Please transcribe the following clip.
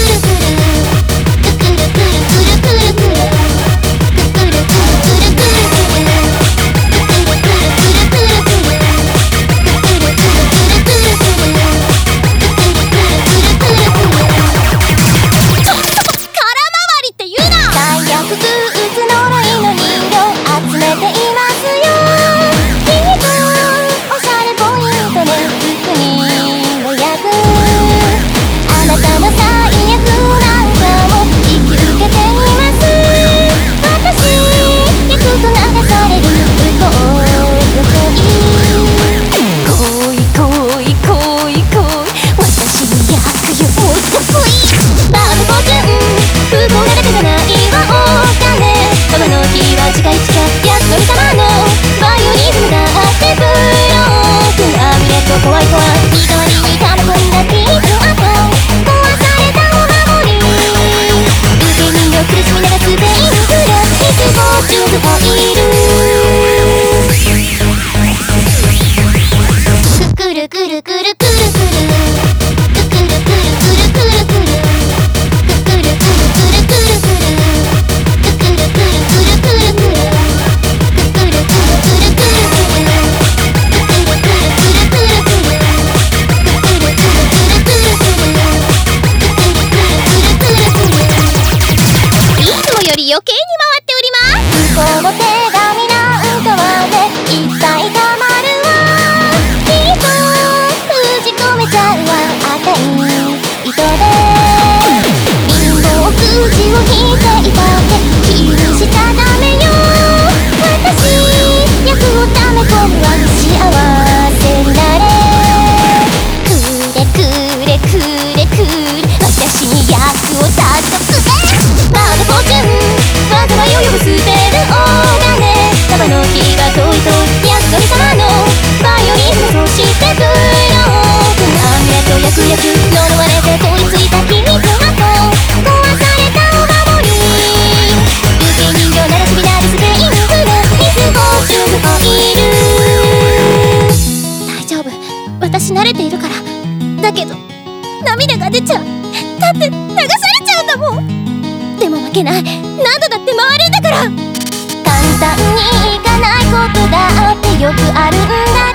余計に回っております。向こうの手紙なんかはね、いっぱいたまるわ。きっと封じ込めちゃうわ、赤い糸で。貧乏くじを引いていたって気にしちゃダメよ。私役を溜め込むわ、幸せになれ。くれくれくれくれ、私に役を託すぜ。まだフォーチュン災いを呼ぶ捨てる大金、束の木が遠いと安鳥様のバイオリンもそしてブロークアミュレット役呪われて取り付いた秘密箱、壊されたお守り、ルピン人形鳴らしびなるスペインフルミスフォーチュンオイル。大丈夫、私慣れているから。だけど涙が出ちゃう。だって流されちゃうんだもん。でも負けない、何度だって回るんだから。簡単にいかないことだってよくあるんだよ。